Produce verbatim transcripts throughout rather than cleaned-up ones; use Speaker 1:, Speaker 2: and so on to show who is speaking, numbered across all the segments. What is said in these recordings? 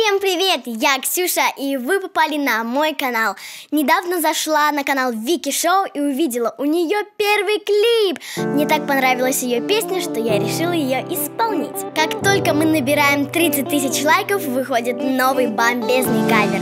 Speaker 1: Всем привет! Я Ксюша, и вы попали на мой канал. Недавно зашла на канал Вики Шоу и увидела у нее первый клип. Мне так понравилась ее песня, что я решила ее исполнить. Как только мы набираем тридцать тысяч лайков, выходит новый бомбезный кавер.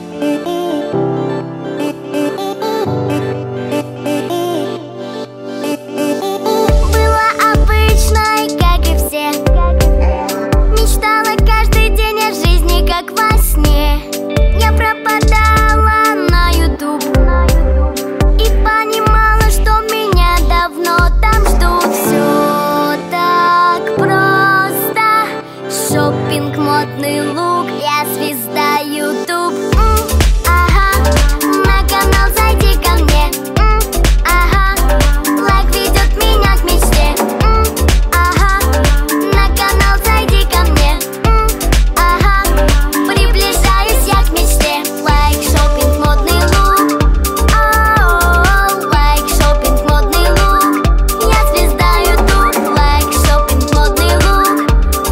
Speaker 1: Шоппинг, модный лук, я звезда ютуб. Ага, на канал зайди ко мне. Ага, лайк ведет меня к мечте. Ага, на канал зайди ко мне. Ага, приближаюсь я к мечте. Лайк, шоппинг, модный лук. Оу, лайк, шоппинг, модный лук. Я звезда ютуб. Лайк, шоппинг, модный лук.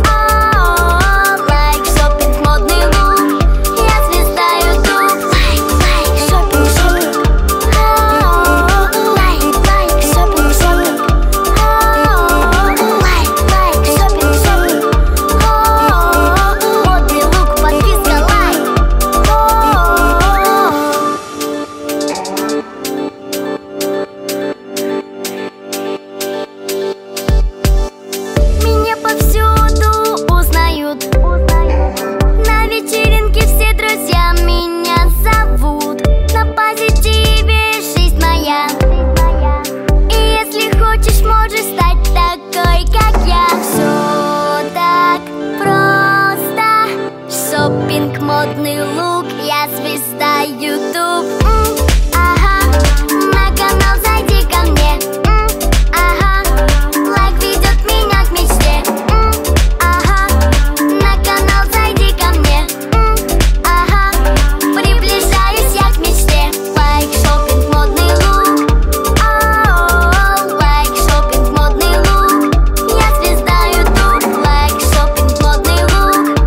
Speaker 1: Шоппинг, модный лук, я звезда ютуб. Ага, на канал зайди ко мне. Ага, лайк ведет меня к мечте. Ага, на канал зайди ко мне. Ага, приближаюсь я к мечте. Лайк, шоппинг, модный лук. Оу, лайк, шоппинг, модный лук. Я звезда ютуб. Лайк, шоппинг, модный лук.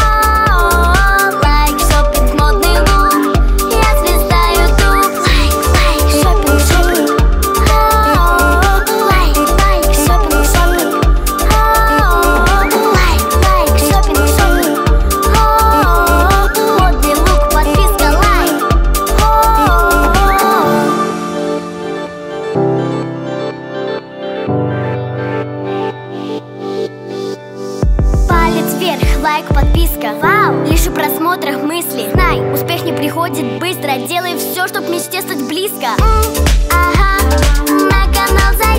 Speaker 1: Лайк, подписка, вау! Лишь у просмотров мысли. Знай, успех не приходит быстро. Делай все, чтоб мечте стать близко. Ага, на канал зайди.